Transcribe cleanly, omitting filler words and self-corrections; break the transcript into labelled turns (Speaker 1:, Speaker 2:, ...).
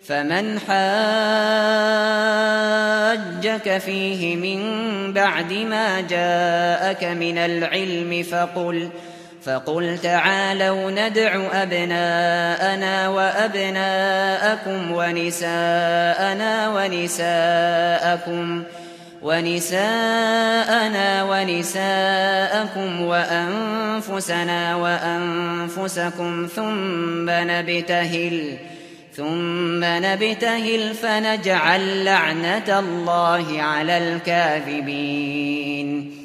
Speaker 1: فمن حاجك فيه من بعد ما جاءك من العلم فقل تعالوا ندع أبناءنا وأبناءكم ونساءنا ونساءكم وأنفسنا وأنفسكم ثم نبتهل فنجعل لعنة الله على الكاذبين.